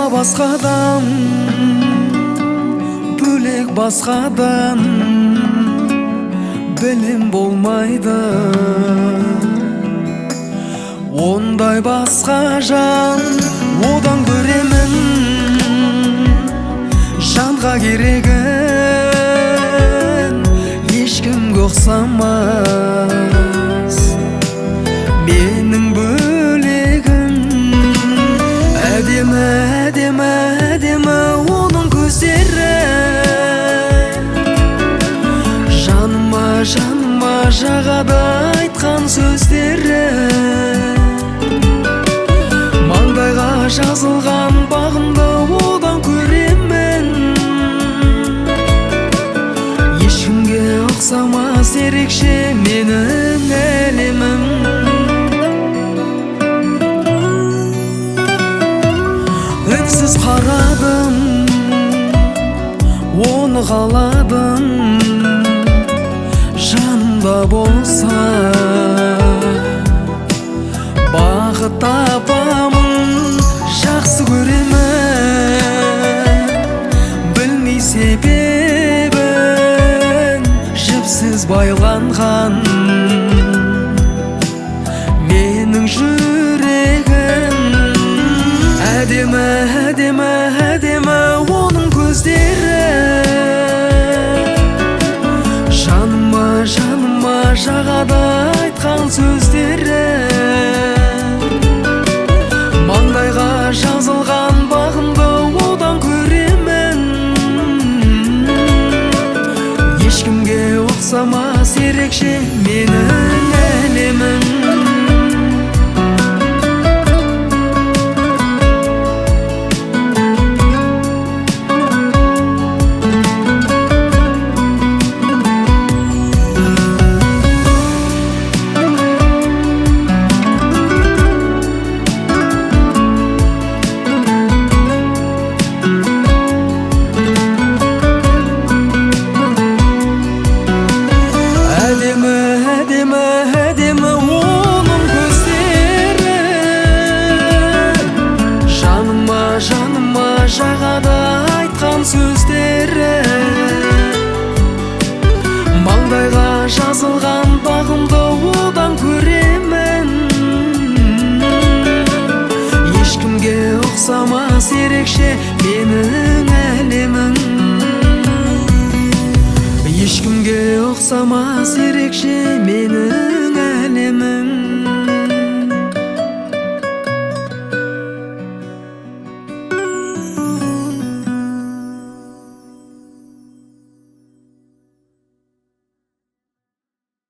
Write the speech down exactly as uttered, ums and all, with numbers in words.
басқадан, бөлек басқадан білім болмайды. Ондай басқа жан одан көремін, жанға керегін ешкімге ұқсамас. Менің бөлегім әдемі, әдемі, әдемі оның көздері. Жаныма, жаныма жағады айтқан сөздері. Маңдайға жазылған бағымды одан көремін. Ешкімге ұқсамас ерекше менің әлемім. Үнсіз қарадым, оны қаладым. Жанымда болса бақыт табамын, жақсы көремін. Білмей себебін, жіпсіз байланған менің жүрегім. Әдемі, әдемі, әдемі оның көздері. Жаныма, жаныма жағады айтқан сөздері.